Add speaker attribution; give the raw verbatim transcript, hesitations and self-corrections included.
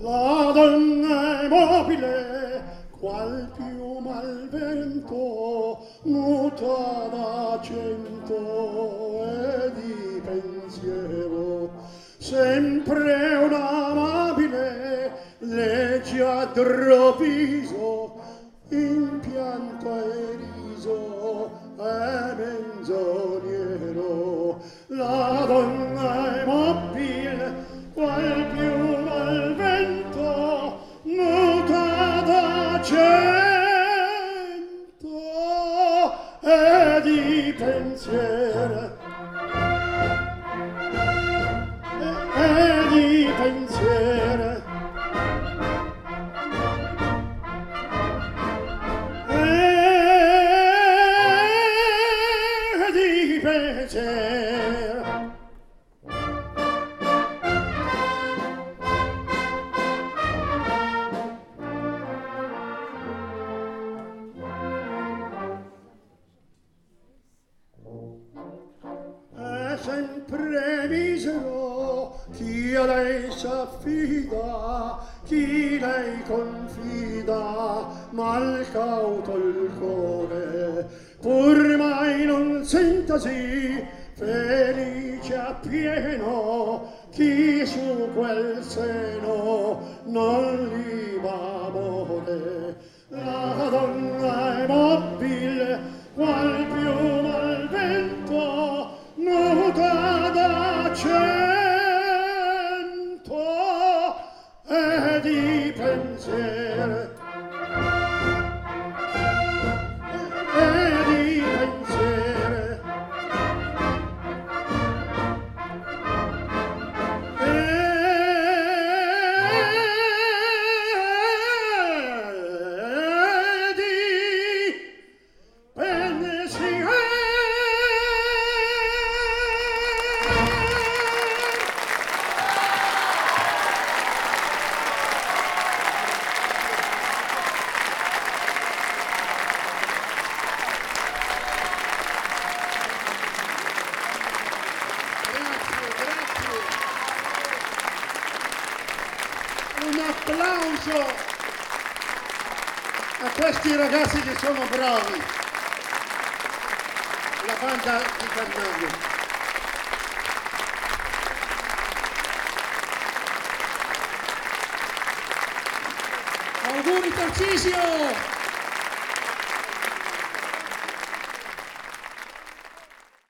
Speaker 1: La donna è mobile, qual piuma al vento, muta d'argento e di pensiero. Sempre un amabile legge addroviso, in pianto e riso è menzognero. La donna è mobile, qual piuma al vento, muta d'argento e di pensiero. E di pensiero. E di pensiero. È sempre misero chi a lei s'affida, chi lei confida, mal cauto il cuore, pur mai non sentasi felice appieno chi su quel seno non liba amore. La donna è mobile, qual piuma al vento, muta d'argento e di pensiero. E di pensiero. E di pensiero. Un applauso a questi ragazzi che sono bravi, la banda di Cannavio. Auguri Tarcisio!